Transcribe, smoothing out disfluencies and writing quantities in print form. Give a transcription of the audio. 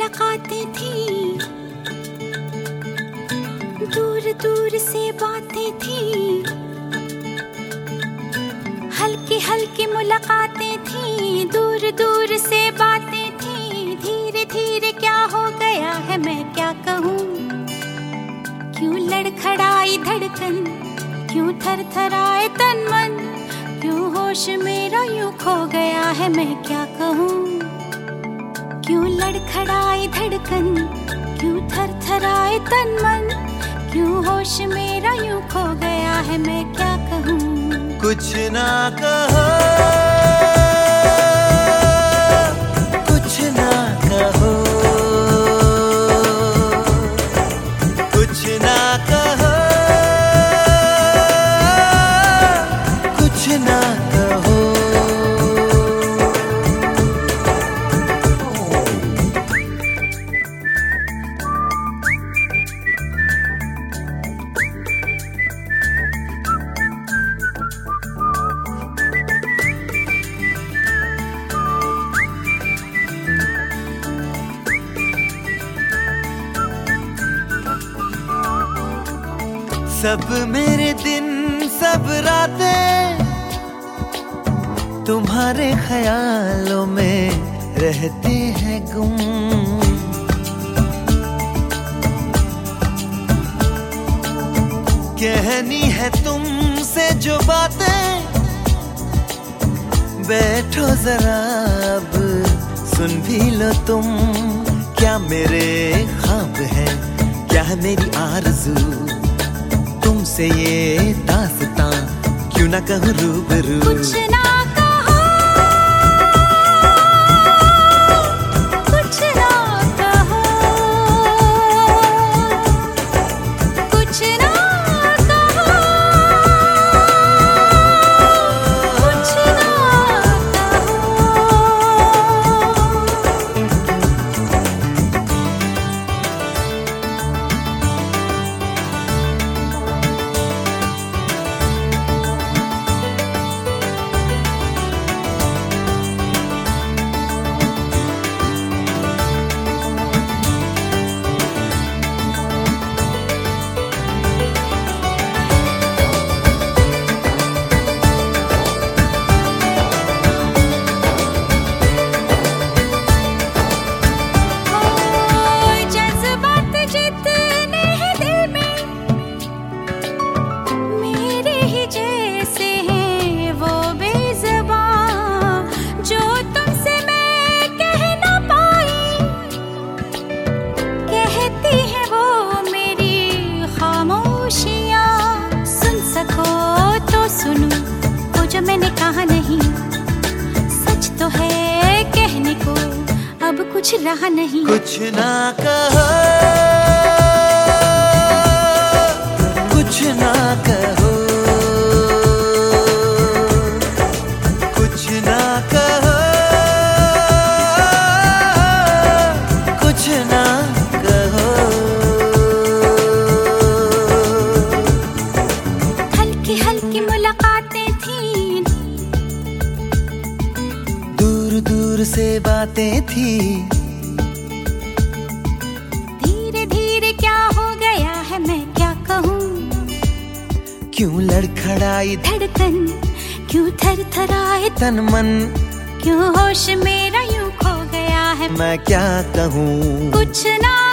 मुलाकातें थी, दूर दूर से बातें थी, हल्की हल्की मुलाकातें थी, दूर दूर से बातें थी। धीरे धीरे क्या हो गया है मैं क्या कहूँ, क्यों लड़खड़ाई धड़कन, क्यों थरथराए तन मन, क्यों होश मेरा यूं खो गया है मैं क्या कहूँ। क्यों लड़खड़ाई धड़कन, क्यों थरथराए तन मन, क्यों होश मेरा यूं खो गया है मैं क्या कहूँ। कुछ ना कहो, कुछ ना कहो, कुछ ना कहो, कुछ ना कहो। सब मेरे दिन सब रातें तुम्हारे ख्यालों में रहते हैं गुम। कहनी है तुमसे जो बातें, बैठो जरा अब सुन भी लो तुम। क्या मेरे ख्वाब है, क्या है मेरी आरज़ू, तुमसे ये दास्तां क्यों ना कहूँ रूबरू। कुछ ना कहो, कुछ ना कहो, कुछ ना कहो, कुछ ना मैंने कहा नहीं, सच तो है कहने को अब कुछ रहा नहीं। कुछ ना कहो, कुछ ना कहो, कुछ ना कहो, कुछ ना कहो। हल्की हल्की मुलाकातें थी, दूर दूर से बातें थी, धीरे धीरे क्या हो गया है मैं क्या कहूँ। क्यों लड़खड़ाई धड़कन, क्यों थरथराए तन मन, क्यों होश मेरा यूं खो गया है मैं क्या कहूँ। कुछ ना